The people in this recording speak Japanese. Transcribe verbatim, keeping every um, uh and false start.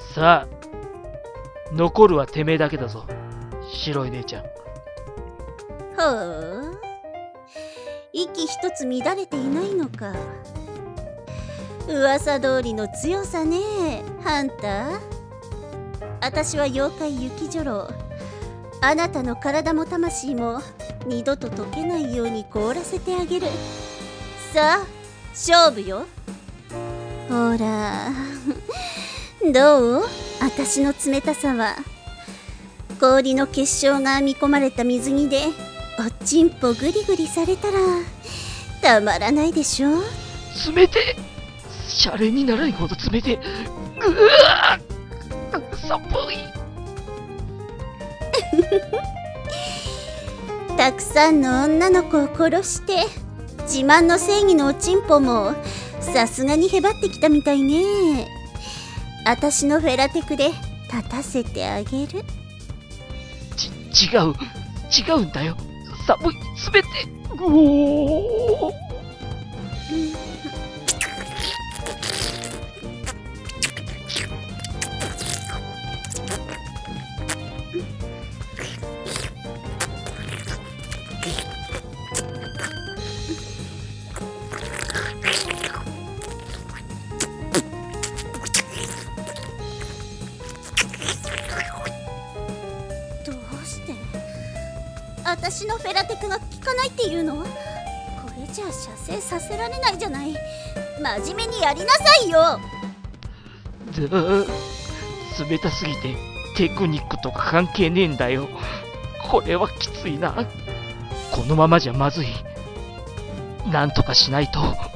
さあ、残るはてめえだけだぞ、白い姉ちゃん。 ほう、息一つ乱れていないのか。噂通りの強さね、ハンター。私は妖怪雪女郎。あなたの体も魂も二度と溶けないように凍らせてあげる。さあ、勝負よ。ほらどう？私の冷たさは。氷の結晶が編み込まれた水着でおっちんぽグリグリされたらたまらないでしょ。 冷てえ、シャレにならないほど冷てえ。うわっ、寒い。 たくさんの女の子を殺して自慢の正義のおちんぽもさすがにへばってきたみたいね。あたしのフェラテクで立たせてあげる。 ち、違う、違うんだよ。寒い、冷てえ。うおー。 どうして私のフェラテクが効かないっていうの？これじゃあ射精させられないじゃない。真面目にやりなさいよ。 だ冷たすぎてテクニックとか関係ねえんだよ。これはきついな。このままじゃまずい。なんとかしないと。